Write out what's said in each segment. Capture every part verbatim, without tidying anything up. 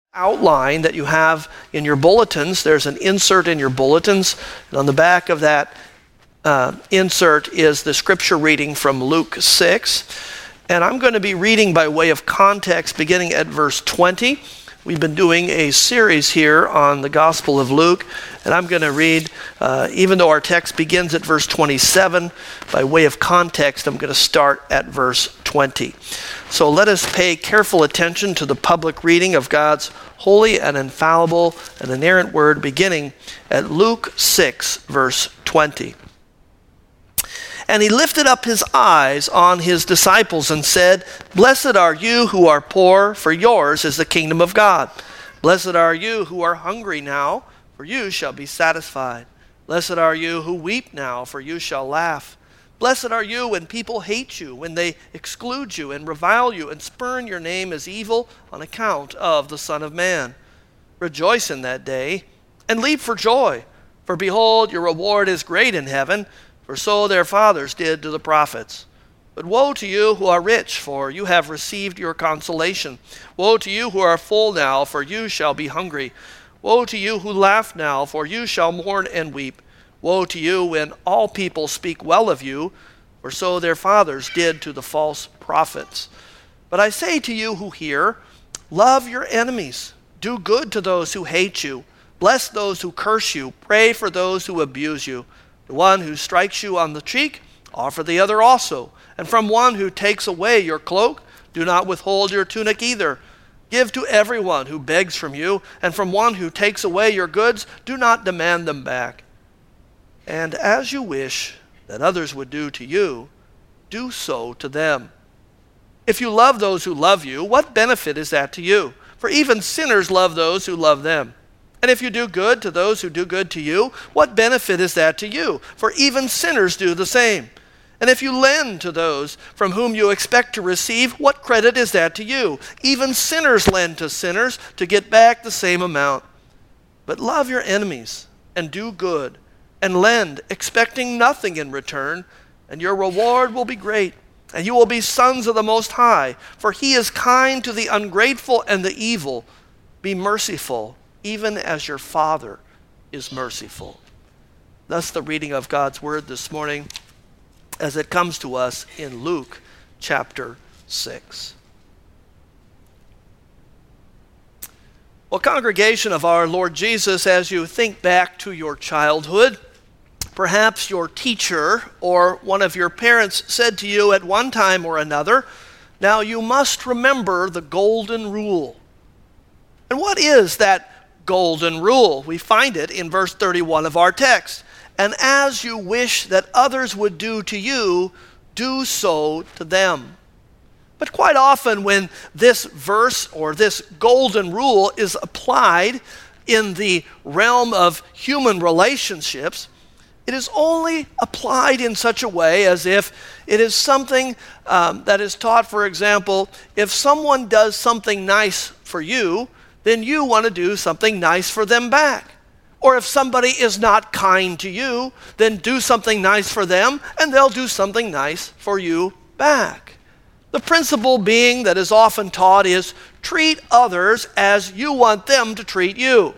outline that you have in your bulletins. There's an insert in your bulletins, and on the back of that uh, insert is the scripture reading from Luke six. And I'm going to be reading by way of context beginning at verse twenty. We've been doing a series here on the Gospel of Luke, and I'm going to read, uh, even though our text begins at verse twenty-seven, by way of context, I'm going to start at verse twenty. So let us pay careful attention to the public reading of God's holy and infallible and inerrant word, beginning at Luke six, verse twenty. And he lifted up his eyes on his disciples and said, "Blessed are you who are poor, for yours is the kingdom of God. Blessed are you who are hungry now, for you shall be satisfied. Blessed are you who weep now, for you shall laugh. Blessed are you when people hate you, when they exclude you and revile you and spurn your name as evil on account of the Son of Man. Rejoice in that day and leap for joy, for behold, your reward is great in heaven, for so their fathers did to the prophets. But woe to you who are rich, for you have received your consolation. Woe to you who are full now, for you shall be hungry. Woe to you who laugh now, for you shall mourn and weep. Woe to you when all people speak well of you, for so their fathers did to the false prophets. But I say to you who hear, love your enemies, do good to those who hate you, bless those who curse you, pray for those who abuse you. The one who strikes you on the cheek, offer the other also. And from one who takes away your cloak, do not withhold your tunic either. Give to everyone who begs from you, and from one who takes away your goods, do not demand them back. And as you wish that others would do to you, do so to them. If you love those who love you, what benefit is that to you? For even sinners love those who love them. And if you do good to those who do good to you, what benefit is that to you? For even sinners do the same. And if you lend to those from whom you expect to receive, what credit is that to you? Even sinners lend to sinners to get back the same amount. But love your enemies and do good and lend, expecting nothing in return, and your reward will be great, and you will be sons of the Most High, for he is kind to the ungrateful and the evil. Be merciful, even as your Father is merciful." Thus the reading of God's word this morning as it comes to us in Luke chapter six. Well, congregation of our Lord Jesus, as you think back to your childhood, perhaps your teacher or one of your parents said to you at one time or another, "Now you must remember the golden rule." And what is that golden rule? We find it in verse thirty-one of our text. "And as you wish that others would do to you, do so to them." But quite often when this verse or this golden rule is applied in the realm of human relationships, it is only applied in such a way as if it is something um, that is taught. For example, if someone does something nice for you, then you want to do something nice for them back. Or if somebody is not kind to you, then do something nice for them, and they'll do something nice for you back. The principle being that is often taught is treat others as you want them to treat you.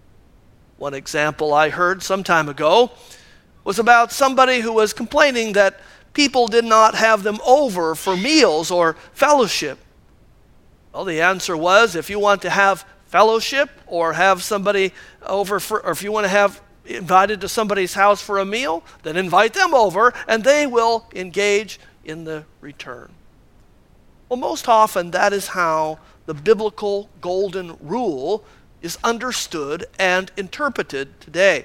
One example I heard some time ago was about somebody who was complaining that people did not have them over for meals or fellowship. Well, the answer was, if you want to have fellowship or have somebody over for, or if you want to have invited to somebody's house for a meal, then invite them over and they will engage in the return. Well, most often that is how the biblical golden rule is understood and interpreted today.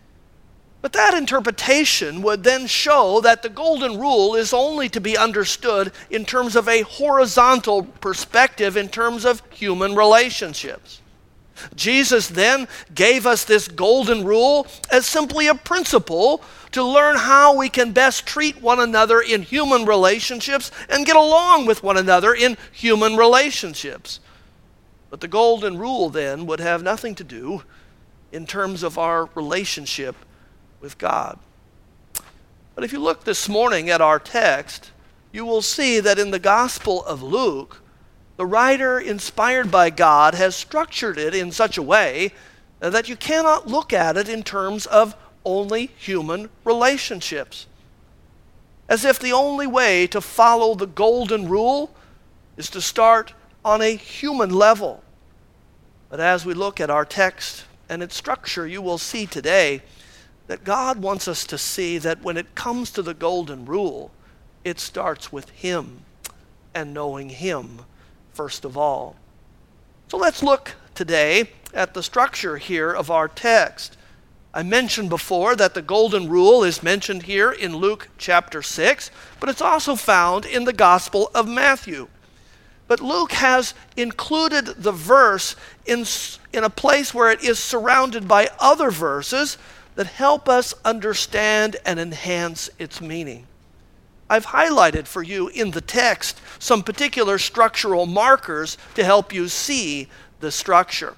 But that interpretation would then show that the golden rule is only to be understood in terms of a horizontal perspective, in terms of human relationships. Jesus then gave us this golden rule as simply a principle to learn how we can best treat one another in human relationships and get along with one another in human relationships. But the golden rule then would have nothing to do in terms of our relationship with God. But if you look this morning at our text, you will see that in the Gospel of Luke, The writer, inspired by God, has structured it in such a way that you cannot look at it in terms of only human relationships. As if the only way to follow the golden rule is to start on a human level. But as we look at our text and its structure, you will see today that God wants us to see that when it comes to the golden rule, it starts with Him and knowing Him first of all. So let's look today at the structure here of our text. I mentioned before that the golden rule is mentioned here in Luke chapter six, but it's also found in the Gospel of Matthew. But Luke has included the verse in, in a place where it is surrounded by other verses that help us understand and enhance its meaning. I've highlighted for you in the text some particular structural markers to help you see the structure.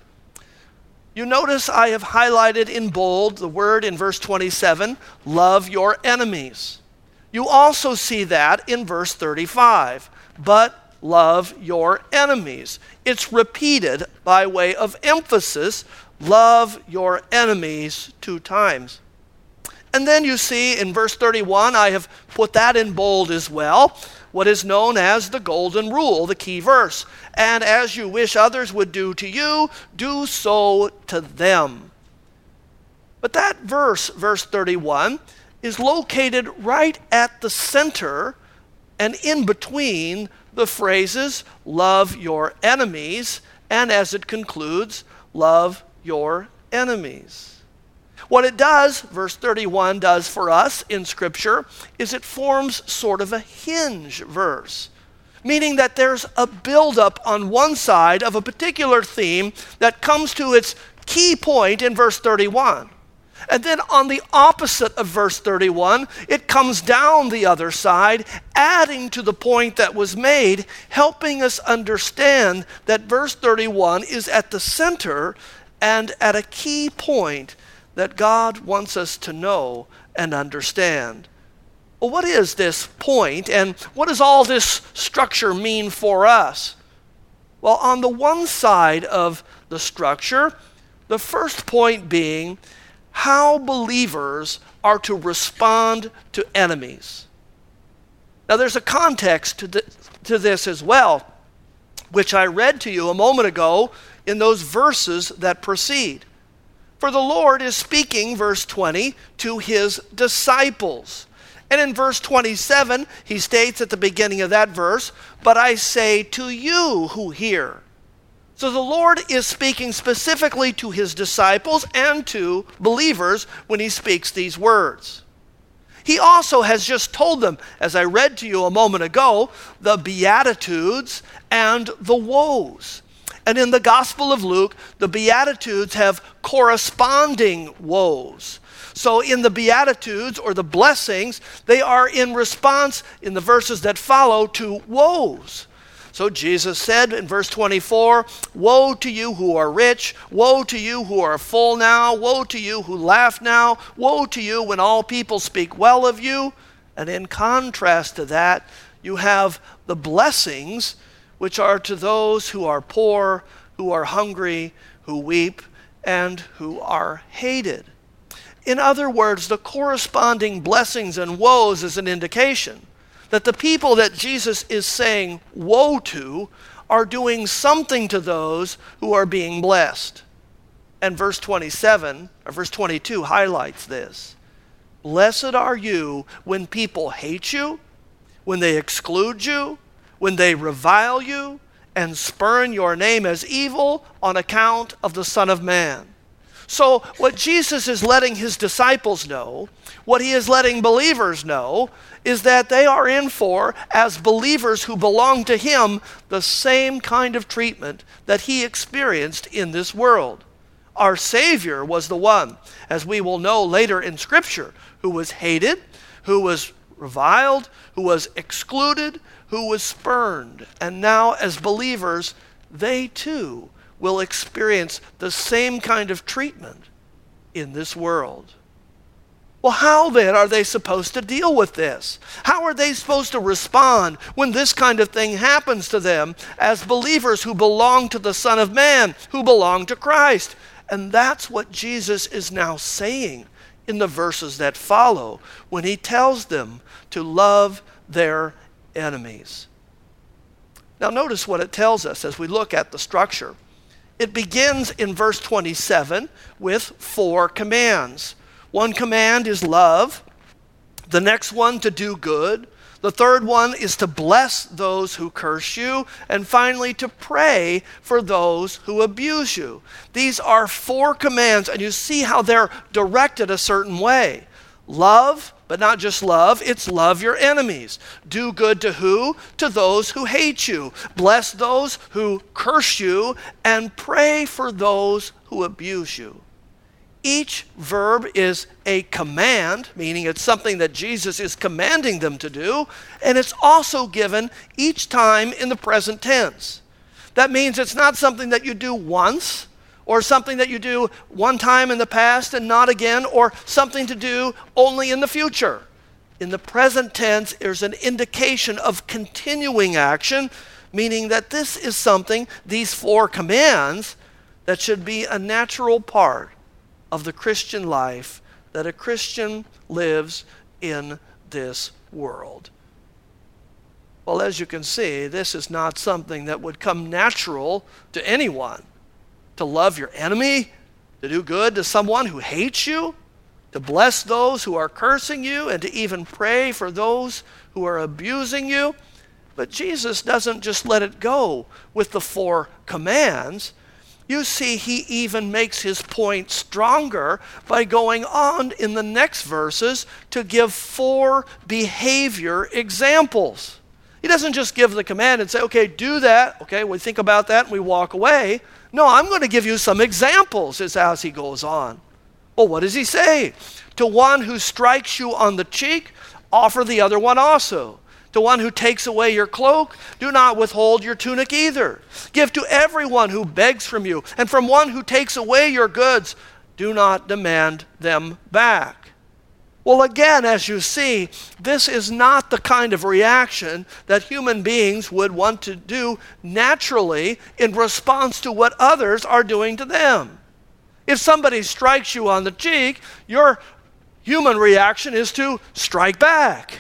You notice I have highlighted in bold the word in verse twenty-seven, love your enemies. You also see that in verse thirty-five, but love your enemies. It's repeated by way of emphasis, love your enemies two times. And then you see in verse thirty-one, I have put that in bold as well, what is known as the golden rule, the key verse. And as you wish others would do to you, do so to them. But that verse, verse thirty-one, is located right at the center and in between the phrases, love your enemies, and as it concludes, love your enemies. What it does, verse thirty-one does for us in Scripture, is it forms sort of a hinge verse, meaning that there's a buildup on one side of a particular theme that comes to its key point in verse thirty-one. And then on the opposite of verse thirty-one, it comes down the other side, adding to the point that was made, helping us understand that verse thirty-one is at the center and at a key point that God wants us to know and understand. Well, what is this point, and what does all this structure mean for us? Well, on the one side of the structure, the first point being how believers are to respond to enemies. Now, there's a context to, th- to this as well, which I read to you a moment ago in those verses that precede. For the Lord is speaking, verse twenty, to his disciples. And in verse twenty-seven, he states at the beginning of that verse, but I say to you who hear. So the Lord is speaking specifically to his disciples and to believers when he speaks these words. He also has just told them, as I read to you a moment ago, the Beatitudes and the woes. And in the Gospel of Luke, the Beatitudes have corresponding woes. So in the Beatitudes, or the blessings, they are in response, in the verses that follow, to woes. So Jesus said in verse twenty-four, woe to you who are rich, woe to you who are full now, woe to you who laugh now, woe to you when all people speak well of you. And in contrast to that, you have the blessings, which are to those who are poor, who are hungry, who weep, and who are hated. In other words, the corresponding blessings and woes is an indication that the people that Jesus is saying woe to are doing something to those who are being blessed. And verse twenty-seven, or verse twenty-two highlights this. Blessed are you when people hate you, when they exclude you, when they revile you and spurn your name as evil on account of the Son of Man. So what Jesus is letting his disciples know, what he is letting believers know, is that they are in for, as believers who belong to him, the same kind of treatment that he experienced in this world. Our Savior was the one, as we will know later in Scripture, who was hated, who was reviled, who was excluded, who was spurned. And now, as believers, they too will experience the same kind of treatment in this world. Well, how then are they supposed to deal with this? How are they supposed to respond when this kind of thing happens to them as believers who belong to the Son of Man, who belong to Christ? And that's what Jesus is now saying in the verses that follow when he tells them to love their enemies. Now notice what it tells us as we look at the structure. It begins in verse twenty-seven with four commands. One command is love. The next one, to do good. The third one is to bless those who curse you. And finally, to pray for those who abuse you. These are four commands, and you see how they're directed a certain way. Love, but not just love, it's love your enemies. Do good to who? To those who hate you. Bless those who curse you, and pray for those who abuse you. Each verb is a command, meaning it's something that Jesus is commanding them to do, and it's also given each time in the present tense. That means it's not something that you do once, or something that you do one time in the past and not again, or something to do only in the future. In the present tense, there's an indication of continuing action, meaning that this is something, these four commands, that should be a natural part of the Christian life that a Christian lives in this world. Well, as you can see, this is not something that would come natural to anyone. To love your enemy, to do good to someone who hates you, to bless those who are cursing you, and to even pray for those who are abusing you. But Jesus doesn't just let it go with the four commands. You see, he even makes his point stronger by going on in the next verses to give four behavior examples. He doesn't just give the command and say, okay, do that. Okay, we think about that and we walk away. No, I'm going to give you some examples as he goes on. Well, what does he say? To one who strikes you on the cheek, offer the other one also. To one who takes away your cloak, do not withhold your tunic either. Give to everyone who begs from you, and from one who takes away your goods, do not demand them back. Well, again, as you see, this is not the kind of reaction that human beings would want to do naturally in response to what others are doing to them. If somebody strikes you on the cheek, your human reaction is to strike back.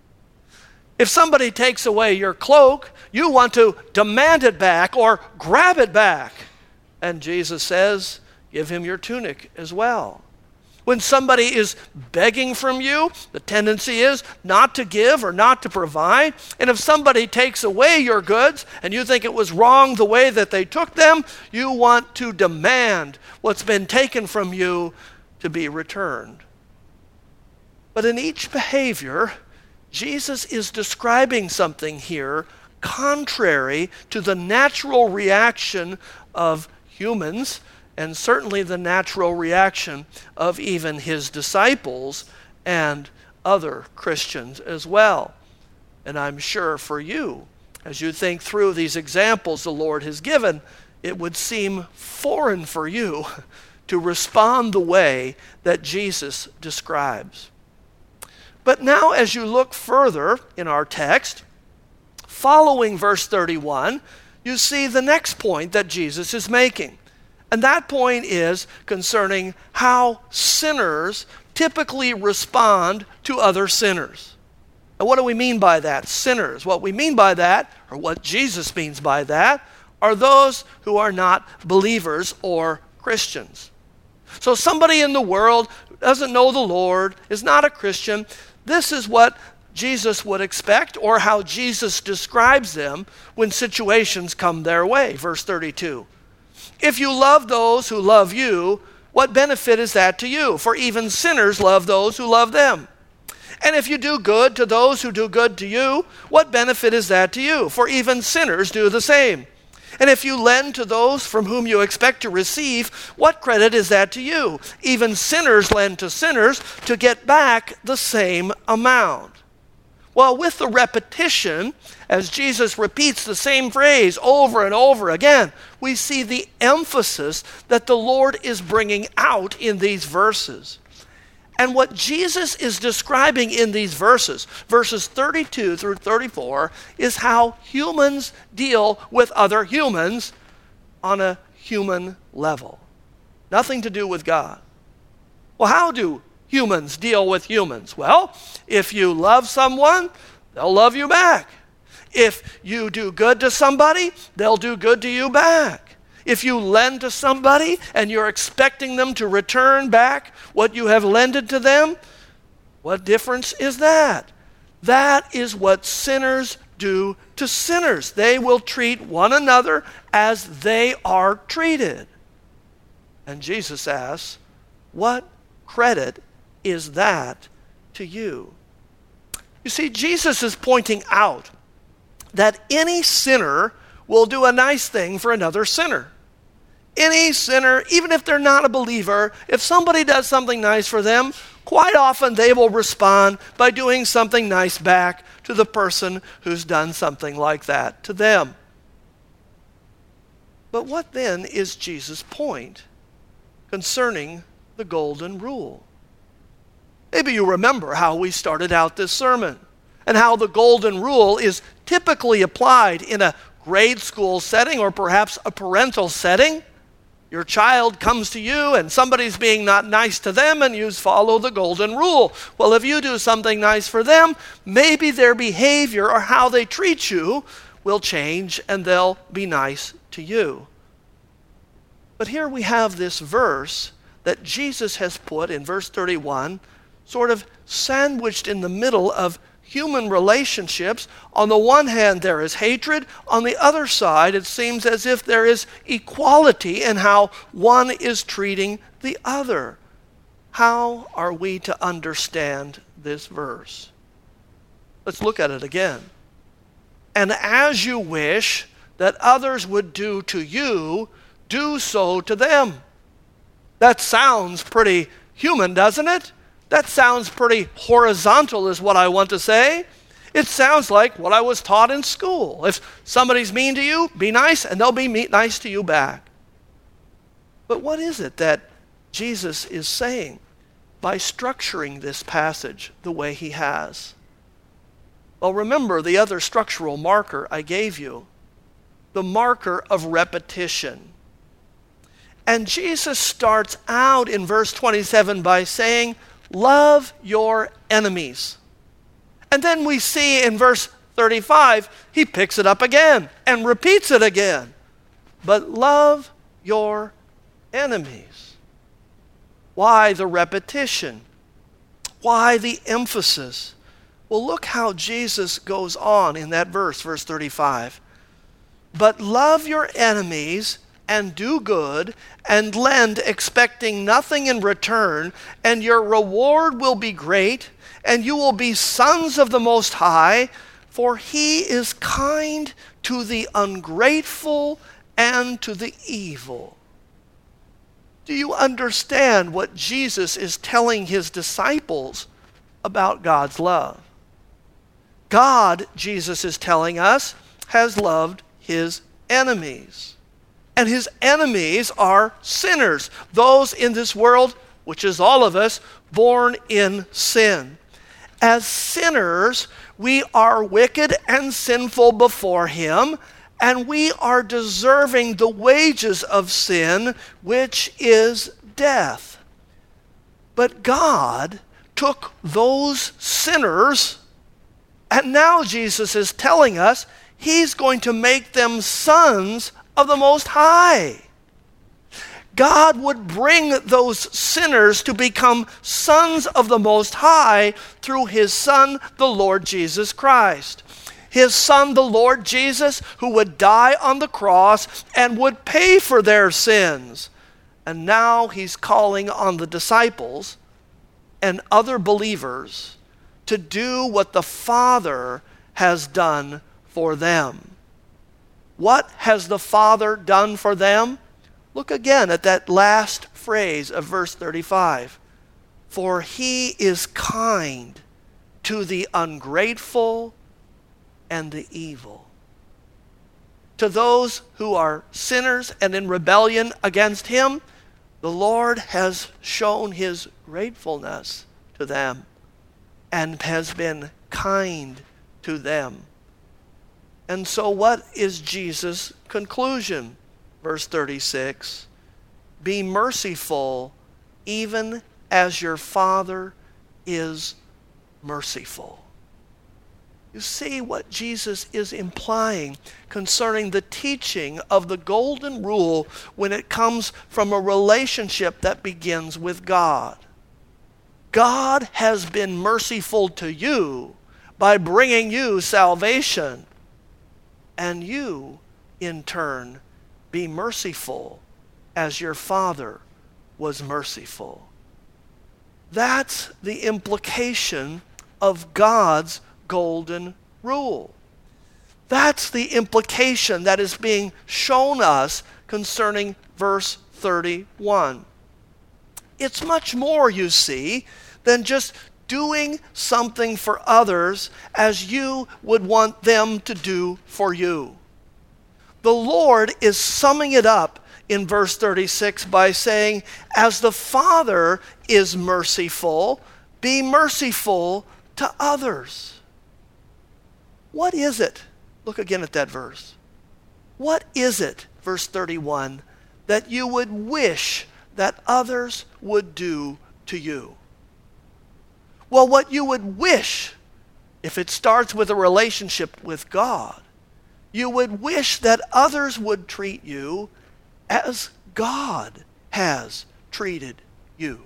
If somebody takes away your cloak, you want to demand it back or grab it back. And Jesus says, give him your tunic as well. When somebody is begging from you, the tendency is not to give or not to provide. And if somebody takes away your goods and you think it was wrong the way that they took them, you want to demand what's been taken from you to be returned. But in each behavior, Jesus is describing something here contrary to the natural reaction of humans, and certainly the natural reaction of even his disciples and other Christians as well. And I'm sure for you, as you think through these examples the Lord has given, it would seem foreign for you to respond the way that Jesus describes. But now as you look further in our text, following verse thirty-one, you see the next point that Jesus is making. And that point is concerning how sinners typically respond to other sinners. And what do we mean by that? Sinners. What we mean by that, or what Jesus means by that, are those who are not believers or Christians. So somebody in the world who doesn't know the Lord, is not a Christian, this is what Jesus would expect, or how Jesus describes them when situations come their way. Verse thirty-two. If you love those who love you, what benefit is that to you? For even sinners love those who love them. And if you do good to those who do good to you, what benefit is that to you? For even sinners do the same. And if you lend to those from whom you expect to receive, what credit is that to you? Even sinners lend to sinners to get back the same amount. Well, with the repetition, as Jesus repeats the same phrase over and over again, we see the emphasis that the Lord is bringing out in these verses. And what Jesus is describing in these verses, verses thirty-two through thirty-four, is how humans deal with other humans on a human level. Nothing to do with God. Well, how do humans deal with humans? Well, if you love someone, they'll love you back. If you do good to somebody, they'll do good to you back. If you lend to somebody and you're expecting them to return back what you have lended to them, what difference is that? That is what sinners do to sinners. They will treat one another as they are treated. And Jesus asks, what credit is that to you? You see, Jesus is pointing out that any sinner will do a nice thing for another sinner. Any sinner, even if they're not a believer, if somebody does something nice for them, quite often they will respond by doing something nice back to the person who's done something like that to them. But what then is Jesus' point concerning the golden rule? Maybe you remember how we started out this sermon and how the golden rule is typically applied in a grade school setting or perhaps a parental setting. Your child comes to you and somebody's being not nice to them and you follow the golden rule. Well, if you do something nice for them, maybe their behavior or how they treat you will change and they'll be nice to you. But here we have this verse that Jesus has put in verse thirty-one, sort of sandwiched in the middle of human relationships. On the one hand, there is hatred. On the other side, it seems as if there is equality in how one is treating the other. How are we to understand this verse? Let's look at it again. And as you wish that others would do to you, do so to them. That sounds pretty human, doesn't it? That sounds pretty horizontal is what I want to say. It sounds like what I was taught in school. If somebody's mean to you, be nice and they'll be nice to you back. But what is it that Jesus is saying by structuring this passage the way he has? Well, remember the other structural marker I gave you, the marker of repetition. And Jesus starts out in verse twenty-seven by saying, love your enemies. And then we see in verse thirty-five, he picks it up again and repeats it again. But love your enemies. Why the repetition? Why the emphasis? Well, look how Jesus goes on in that verse, verse thirty-five. But love your enemies and do good, and lend, expecting nothing in return, and your reward will be great, and you will be sons of the Most High, for he is kind to the ungrateful and to the evil. Do you understand what Jesus is telling his disciples about God's love? God, Jesus is telling us, has loved his enemies. And his enemies are sinners, those in this world, which is all of us, born in sin. As sinners, we are wicked and sinful before him, and we are deserving the wages of sin, which is death. But God took those sinners, and now Jesus is telling us he's going to make them sons of the Most High. God would bring those sinners to become sons of the Most High through his Son, the Lord Jesus Christ. His Son, the Lord Jesus, who would die on the cross and would pay for their sins. And now he's calling on the disciples and other believers to do what the Father has done for them. What has the Father done for them? Look again at that last phrase of verse thirty-five. For he is kind to the ungrateful and the evil. To those who are sinners and in rebellion against him, The Lord has shown his gratefulness to them and has been kind to them. And so what is Jesus' conclusion? Verse thirty-six, be merciful even as your Father is merciful. You see what Jesus is implying concerning the teaching of the golden rule when it comes from a relationship that begins with God. God has been merciful to you by bringing you salvation, and you, in turn, be merciful as your Father was merciful. That's the implication of God's golden rule. That's the implication that is being shown us concerning verse thirty-one. It's much more, you see, than just doing something for others as you would want them to do for you. The Lord is summing it up in verse thirty-six by saying, as the Father is merciful, be merciful to others. What is it? Look again at that verse. What is it, verse thirty-one, that you would wish that others would do to you? Well, what you would wish, if it starts with a relationship with God, you would wish that others would treat you as God has treated you.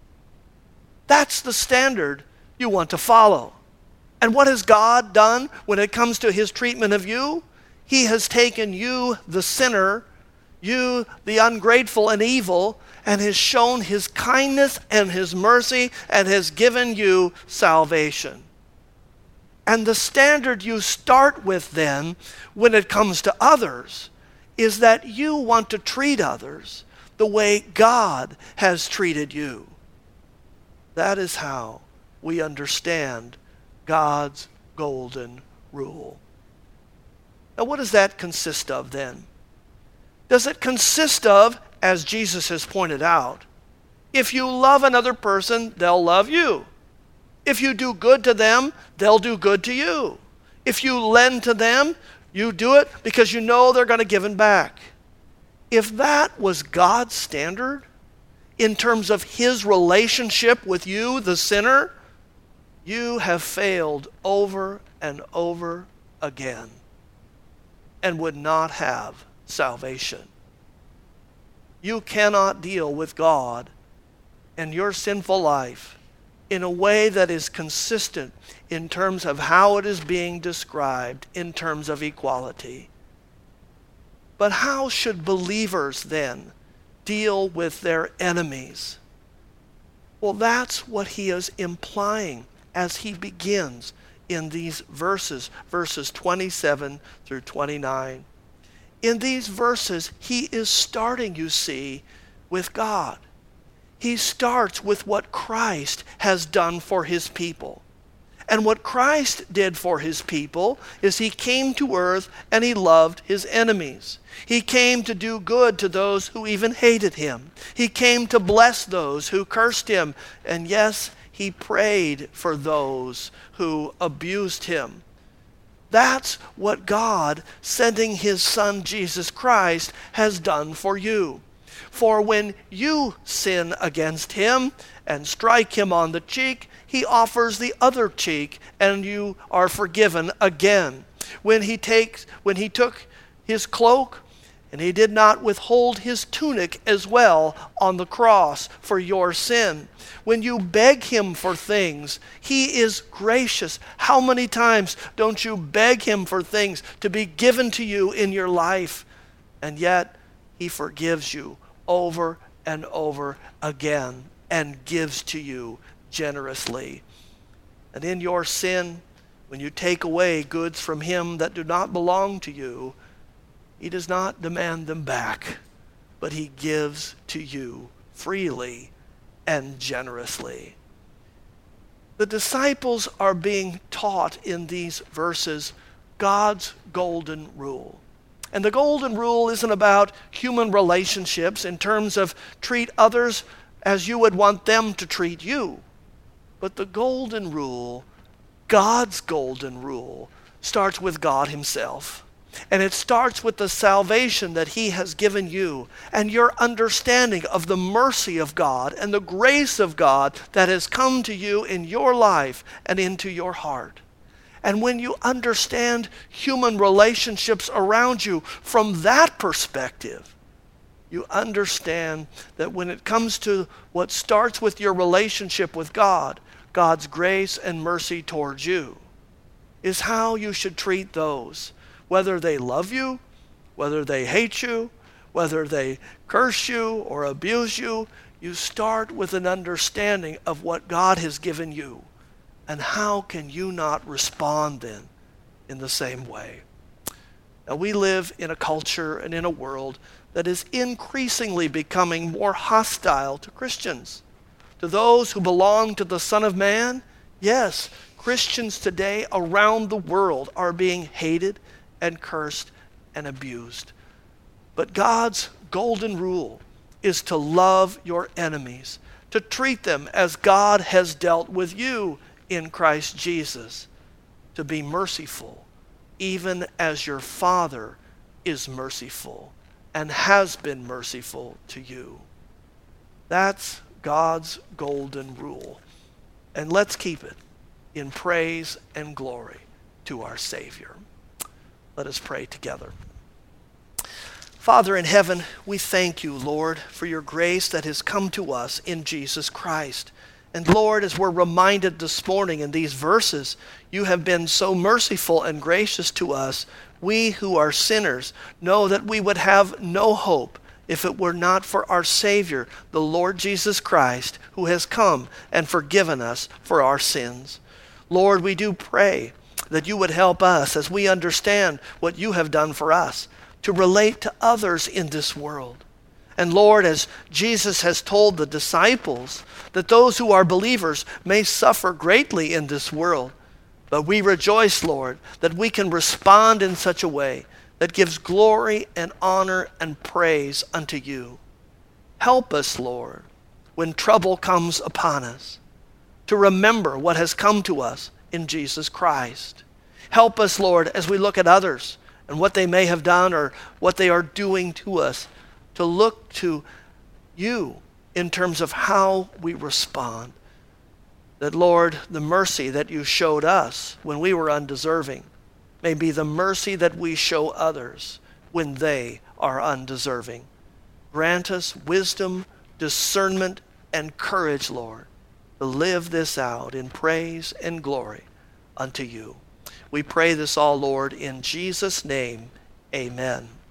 That's the standard you want to follow. And what has God done when it comes to his treatment of you? He has taken you, the sinner, you, the ungrateful and evil, and has shown his kindness and his mercy and has given you salvation. And the standard you start with then, when it comes to others, is that you want to treat others the way God has treated you. That is how we understand God's golden rule. Now, what does that consist of then? Does it consist of, as Jesus has pointed out, if you love another person, they'll love you. If you do good to them, they'll do good to you. If you lend to them, you do it because you know they're going to give it back. If that was God's standard in terms of his relationship with you, the sinner, you have failed over and over again and would not have salvation. You cannot deal with God and your sinful life in a way that is consistent in terms of how it is being described in terms of equality. But how should believers then deal with their enemies? Well, that's what he is implying as he begins in these verses, verses twenty-seven through twenty-nine. In these verses, he is starting, you see, with God. He starts with what Christ has done for his people. And what Christ did for his people is he came to earth and he loved his enemies. He came to do good to those who even hated him. He came to bless those who cursed him. And yes, he prayed for those who abused him. That's what God, sending his Son Jesus Christ, has done for you. For when you sin against him and strike him on the cheek, he offers the other cheek, and you are forgiven again. When he takes, when he took his cloak, and he did not withhold his tunic as well on the cross for your sin. When you beg him for things, he is gracious. How many times don't you beg him for things to be given to you in your life? And yet he forgives you over and over again and gives to you generously. And in your sin, when you take away goods from him that do not belong to you, he does not demand them back, but he gives to you freely and generously. The disciples are being taught in these verses God's golden rule. And the golden rule isn't about human relationships in terms of treat others as you would want them to treat you. But the golden rule, God's golden rule, starts with God himself. And it starts with the salvation that he has given you and your understanding of the mercy of God and the grace of God that has come to you in your life and into your heart. And when you understand human relationships around you from that perspective, you understand that when it comes to what starts with your relationship with God, God's grace and mercy towards you, is how you should treat those, whether they love you, whether they hate you, whether they curse you or abuse you. You start with an understanding of what God has given you. And how can you not respond then in the same way? Now, we live in a culture and in a world that is increasingly becoming more hostile to Christians. To those who belong to the Son of Man, yes, Christians today around the world are being hated and cursed and abused. But God's golden rule is to love your enemies, to treat them as God has dealt with you in Christ Jesus, to be merciful, even as your Father is merciful and has been merciful to you. That's God's golden rule. And let's keep it in praise and glory to our Savior. Let us pray together. Father in heaven, we thank you, Lord, for your grace that has come to us in Jesus Christ. And Lord, as we're reminded this morning in these verses, you have been so merciful and gracious to us. We who are sinners know that we would have no hope if it were not for our Savior, the Lord Jesus Christ, who has come and forgiven us for our sins. Lord, we do pray that you would help us as we understand what you have done for us to relate to others in this world. And Lord, as Jesus has told the disciples that those who are believers may suffer greatly in this world, but we rejoice, Lord, that we can respond in such a way that gives glory and honor and praise unto you. Help us, Lord, when trouble comes upon us, to remember what has come to us in Jesus Christ. Help us, Lord, as we look at others and what they may have done or what they are doing to us, to look to you in terms of how we respond. That, Lord, the mercy that you showed us when we were undeserving may be the mercy that we show others when they are undeserving. Grant us wisdom, discernment, and courage, Lord, to live this out in praise and glory unto you. We pray this all, Lord, in Jesus' name. Amen.